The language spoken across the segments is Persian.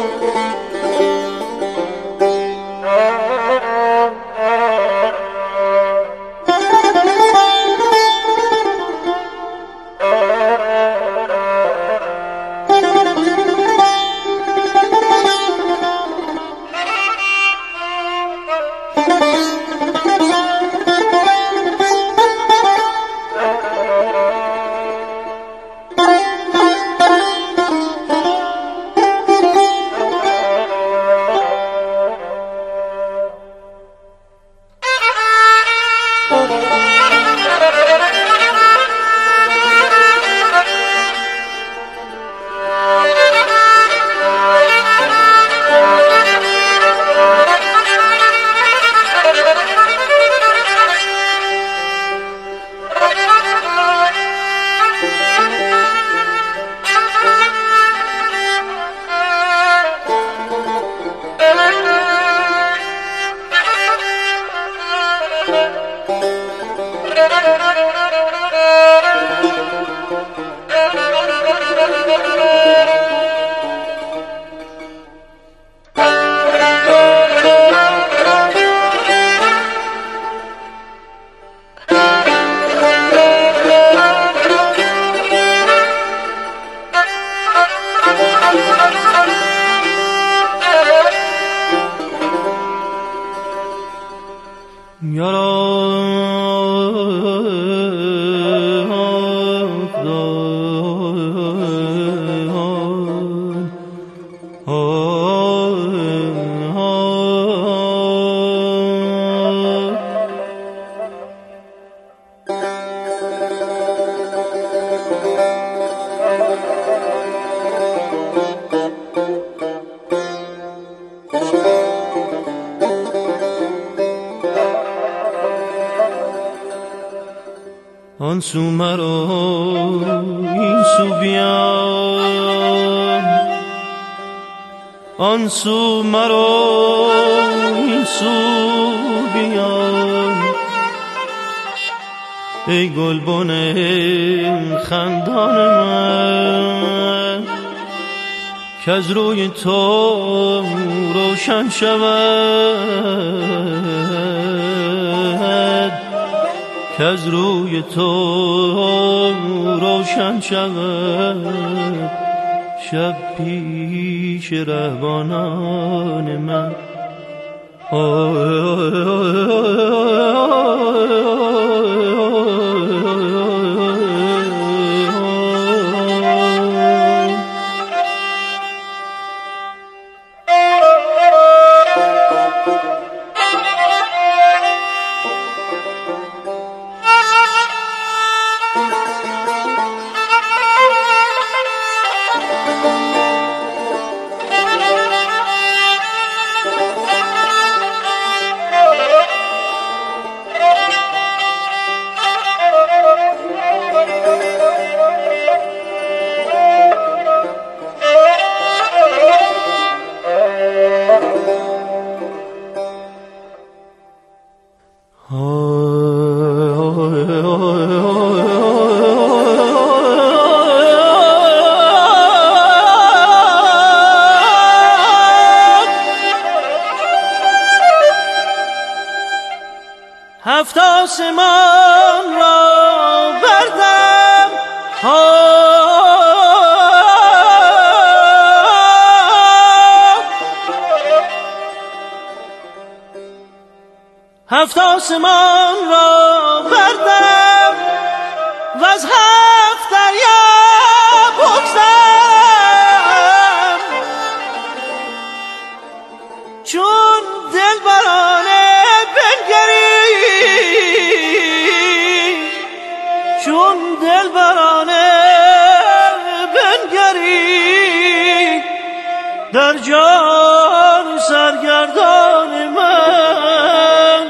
آن سو مرا این سو بیام، آن سو مرا این سو بیام، ای گلبن خندان من که از روی تو روشن شود، که از روی تو روشن شود شب پیش رهبانان من. هفت آسمان را بردم، هفت آسمان را بردم و از هفت دریا بگذرم، چون دلبرانه چون دلبرانه بنگری در جان سرگردان من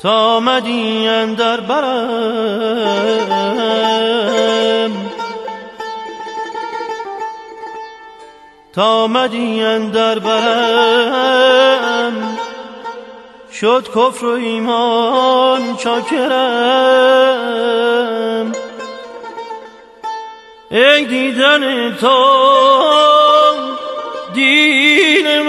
تا آمدی اندر برم، تا آمدی اندر برم، شد کفر و ایمان چاکرم. ای دیدن تو دین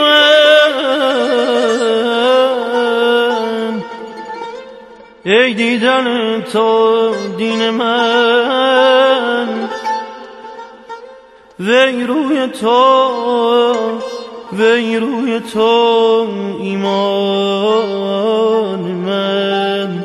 من، ای دیدن تو دین من، وی روی تو، وی روی تو ایمان من.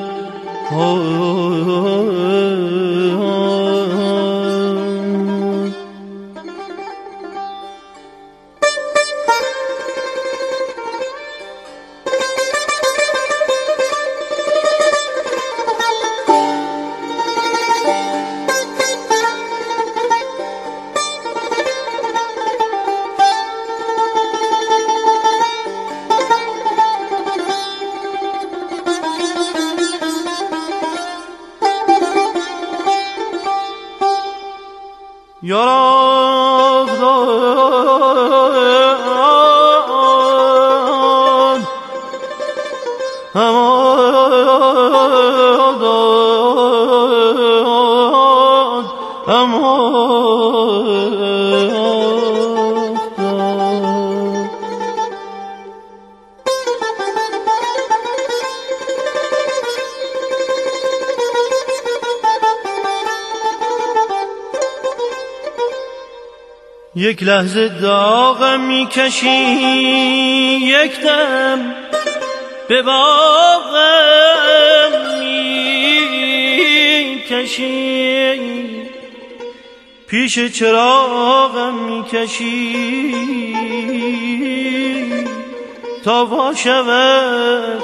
یارا دان یک لحظه داغم میکشی، یک دم به باغم میکشی، پیش چراغم میکشی تا وا شود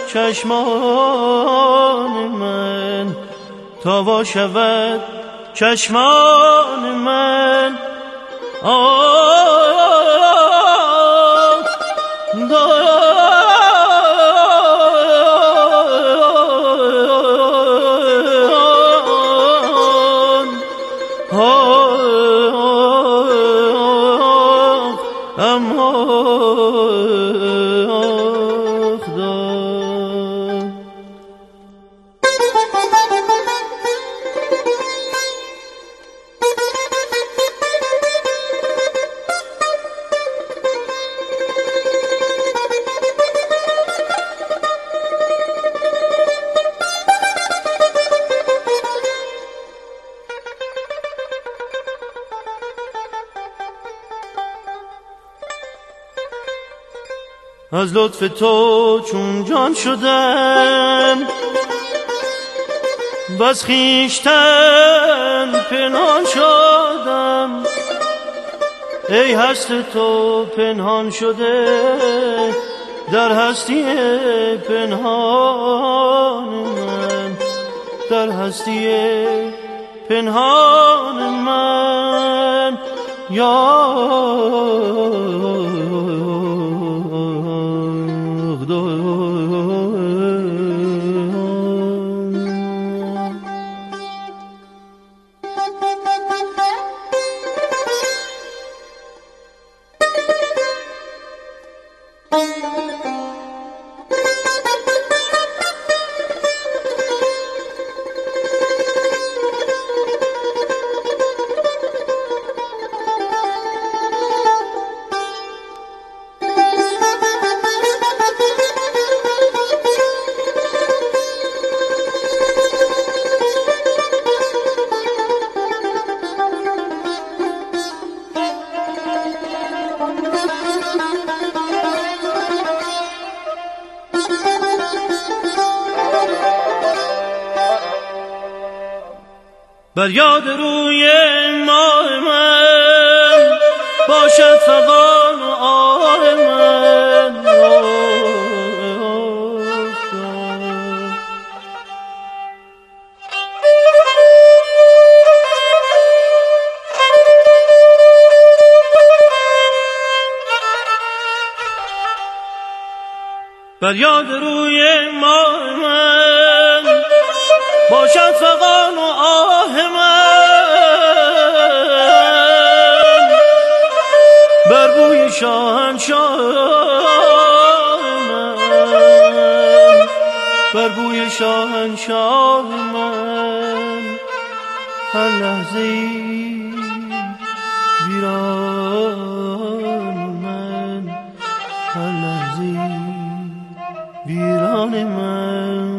چشمان من، تا وا شود چشمان من. از لطف تو چون جان شدم، بس خویشتن پنهان شدم. ای هست تو پنهان شده در هستی پنهان من، در هستی پنهان من. یا بر یاد روی ماه من باشد فغان و آه من. بر یاد روی ماه من شاهنشاه من هر لحظه ویران من هر لحظه ویران من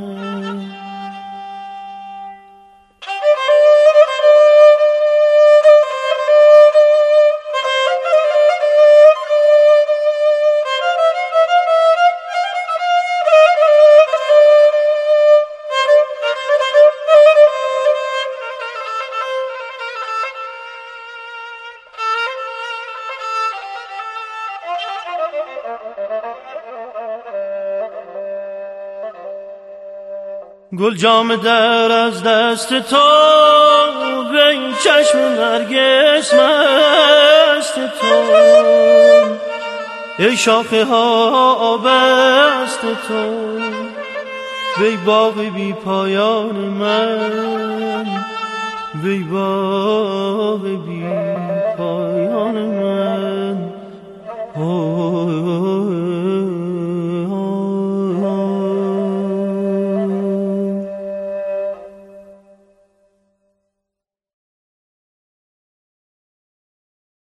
گل جام در از دست تو به این چشم نرگس مست تو ای شاخه ها آبست تو وی باغ بی پایان من وی باغ بی پایان من